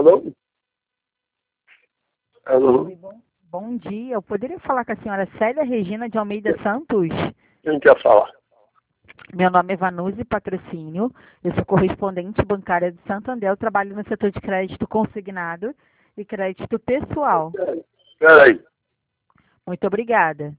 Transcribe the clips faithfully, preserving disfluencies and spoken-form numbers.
Alô? Alô? Oi, bom, bom dia. Eu poderia falar com a senhora Célia Regina de Almeida Santos? Quem quer falar? Meu nome é Vanuzi Patrocínio. Eu sou correspondente bancária de Santander. Eu trabalho no setor de crédito consignado e crédito pessoal. Espera aí. Muito obrigada.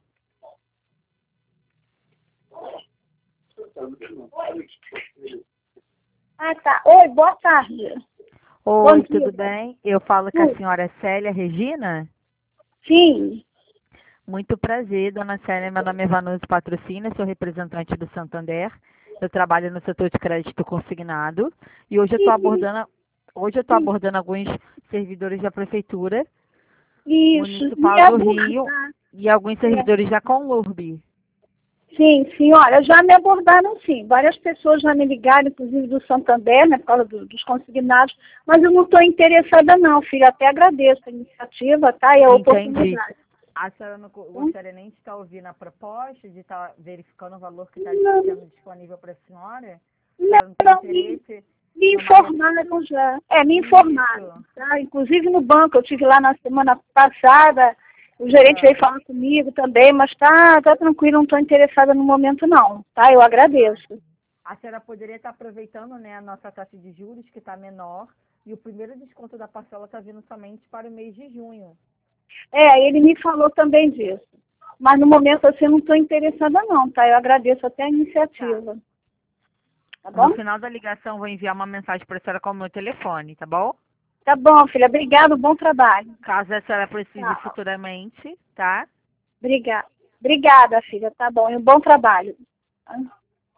Ah, tá. Oi, boa tarde. Oi, Bom dia. tudo bem? Eu falo com a senhora Célia Regina. Sim. Muito prazer, dona Célia. Meu nome é Vanuzi Patrocínio, sou representante do Santander. Eu trabalho no setor de crédito consignado e hoje eu estou abordando, hoje eu estou abordando alguns servidores da prefeitura Isso. municipal Me do aborda- Rio e alguns servidores da Conlurb. Sim, senhora, já me abordaram sim. Várias pessoas já me ligaram, inclusive do Santander, né, por causa do- dos consignados, mas eu não estou interessada não, filha. Até agradeço a iniciativa, tá? E a Entendi. oportunidade. A senhora não co- gostaria nem de estar ouvindo a proposta, de estar verificando o valor que está Não. sendo disponível para a senhora? A Não, senhora não tem não, me, interesse? me numa- informaram já. É, me Isso. informaram, tá? Inclusive no banco, eu estive lá na semana passada, o gerente Ah. veio falar comigo também, mas tá, tá tranquilo, não estou interessada no momento não, tá? Eu agradeço. A senhora poderia estar aproveitando, né, a nossa taxa de juros, que está menor, e o primeiro desconto da parcela está vindo somente para o mês de junho. É, ele me falou também disso. Mas no momento assim eu não estou interessada não, tá? Eu agradeço até a iniciativa. Tá bom? No final da ligação, vou enviar uma mensagem para a senhora com o meu telefone, tá bom? Tá bom, filha. Obrigada, bom trabalho. Caso a senhora precise Tchau. futuramente, tá? Obrigada. Obrigada, filha. Tá bom. E um bom trabalho.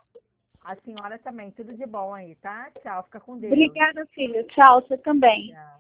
A senhora também, tudo de bom aí, tá? Tchau, fica com Deus. Obrigada, filha. Tchau, você também. Tchau.